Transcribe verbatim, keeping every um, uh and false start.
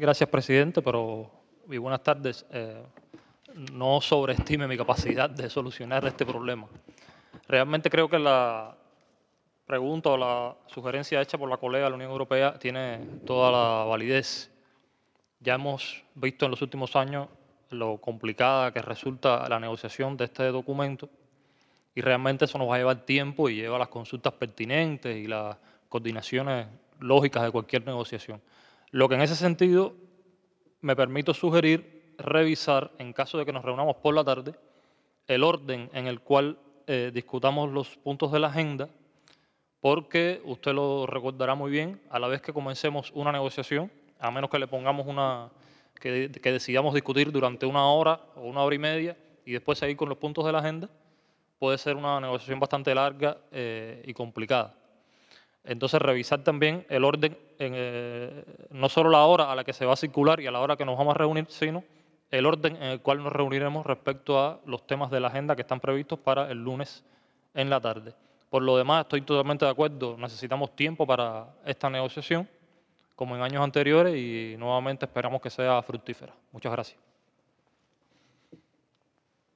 Gracias, presidente, pero y buenas tardes. Eh, no sobreestime mi capacidad de solucionar este problema. Realmente creo que la pregunta o la sugerencia hecha por la colega de la Unión Europea tiene toda la validez. Ya hemos visto en los últimos años lo complicada que resulta la negociación de este documento y realmente eso nos va a llevar tiempo y lleva las consultas pertinentes y las coordinaciones lógicas de cualquier negociación. Lo que en ese sentido me permito sugerir revisar, en caso de que nos reunamos por la tarde, el orden en el cual eh, discutamos los puntos de la agenda, porque usted lo recordará muy bien, a la vez que comencemos una negociación, a menos que le pongamos una, que, que decidamos discutir durante una hora o una hora y media y después seguir con los puntos de la agenda, puede ser una negociación bastante larga eh, y complicada. Entonces, revisar también el orden, en, eh, no solo la hora a la que se va a circular y a la hora que nos vamos a reunir, sino el orden en el cual nos reuniremos respecto a los temas de la agenda que están previstos para el lunes en la tarde. Por lo demás, estoy totalmente de acuerdo, necesitamos tiempo para esta negociación, como en años anteriores, y nuevamente esperamos que sea fructífera. Muchas gracias.